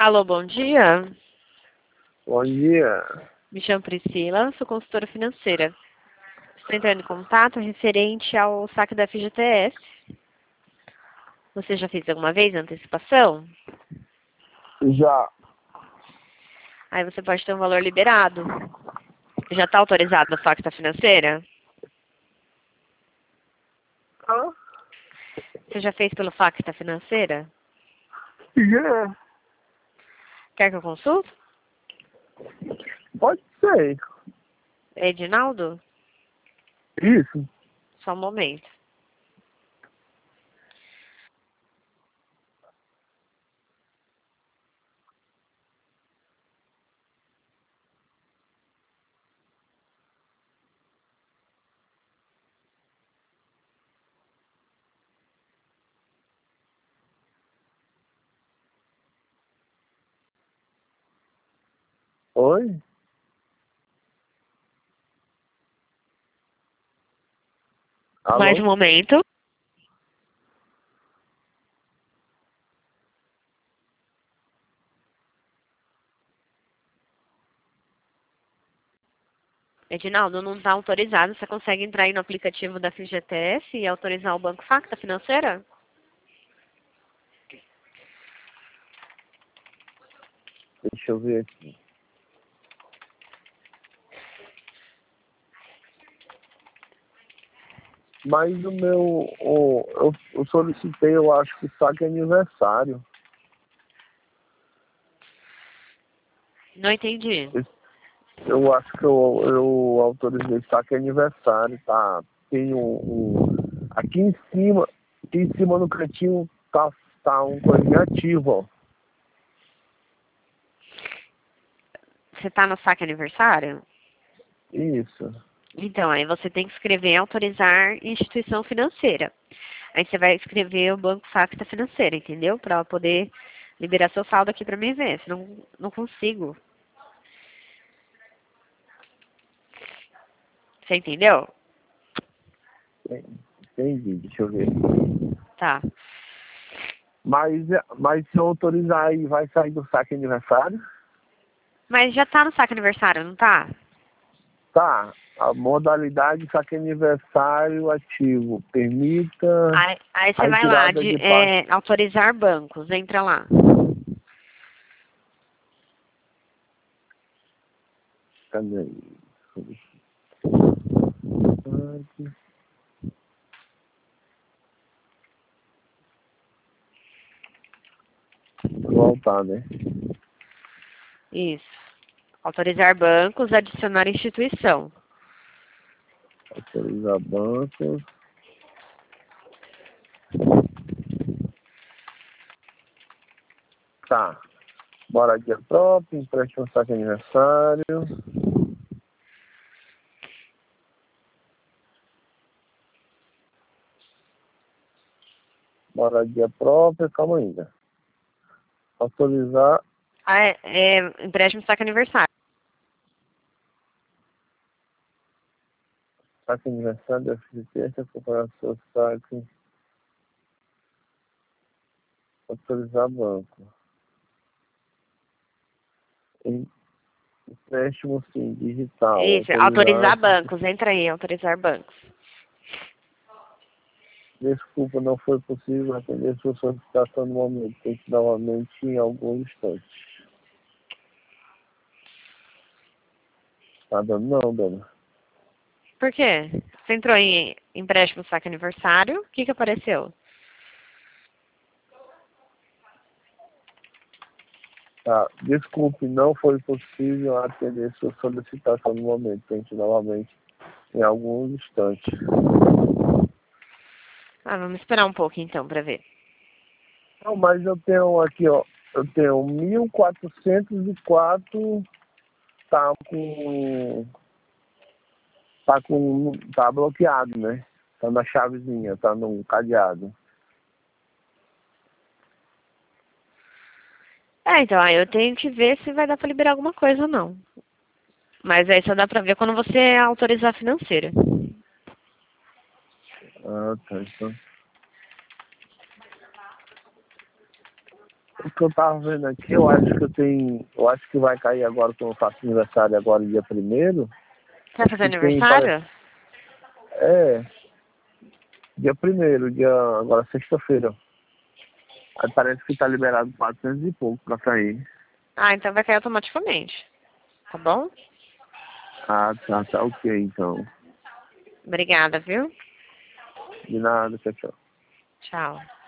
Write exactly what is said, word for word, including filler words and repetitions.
Alô, bom dia. Bom dia. Me chamo Priscila, sou consultora financeira. Estou entrando em contato referente ao saque da F G T S. Você já fez alguma vez a antecipação? Já. Aí você pode ter um valor liberado. Já está autorizado no Facta Financeira? Ah, Você já fez pelo Facta Financeira? já. Quer que eu consulte? Pode ser. É Edinaldo? Isso. Só um momento. Oi? Mais um Alô? momento. Edinaldo, não está autorizado. Você consegue entrar aí no aplicativo da F G T S e autorizar o Banco Facta Financeira? Deixa eu ver aqui. Mas o meu... O, eu, eu solicitei, eu acho que saque aniversário. Não entendi. Eu acho que eu, eu autorizei saque aniversário, tá? Tem um, um... Aqui em cima, aqui em cima no cantinho tá, tá um coisa ativo, ó. Você está no saque aniversário? Isso. Então, aí você tem que escrever autorizar instituição financeira. Aí você vai escrever o Banco Facta Financeira, entendeu? Para poder liberar seu saldo aqui para mim ver. Senão não consigo. Você entendeu? Entendi, deixa eu ver. Tá. Mas, mas se eu autorizar aí, vai sair do saque aniversário? Mas já tá no saque aniversário, não tá? Tá. A modalidade saque aniversário ativo. Permita Aí, aí a você vai lá, retirada de de parte. é, autorizar bancos. Entra lá. Cadê aí? Voltar, né? Isso. Autorizar bancos, adicionar instituição. Autorizar banco. Tá. Moradia própria, empréstimo saque aniversário. Moradia própria, calma ainda. Autorizar Ah, é, é empréstimo saque aniversário. saque aniversário da F G T S, acompanhar seu saque. Autorizar banco. Empréstimo sim, digital. Isso, Autorizar. autorizar bancos. Entra aí, autorizar bancos. Desculpa, não foi possível atender sua solicitação no momento. Tente novamente em algum instante. Tá dando não, dona? Por quê? Você entrou em empréstimo saque aniversário, o que que apareceu? Tá, desculpe, não foi possível atender sua solicitação no momento. Tente novamente em alguns instantes. Ah, vamos esperar um pouco então para ver. Não, mas eu tenho aqui, ó. Eu tenho mil quatrocentos e quatro, tá com. Tá com. Tá bloqueado, né? Tá na chavezinha, tá no cadeado. É, então, aí eu tenho que ver se vai dar para liberar alguma coisa ou não. Mas aí só dá para ver quando você autorizar a financeira. Ah, tá. Então, O que eu tava vendo aqui, eu acho que eu tenho. Eu acho que vai cair agora, que eu faço aniversário agora dia primeiro. Você vai fazer E tem, aniversário? É, dia primeiro, dia, agora sexta-feira. Aí parece que tá liberado quatrocentos e pouco pra sair. Ah, então vai cair automaticamente. Tá bom? Ah, tá, tá ok, então. Obrigada, viu? De nada, tchau, tchau. Tchau.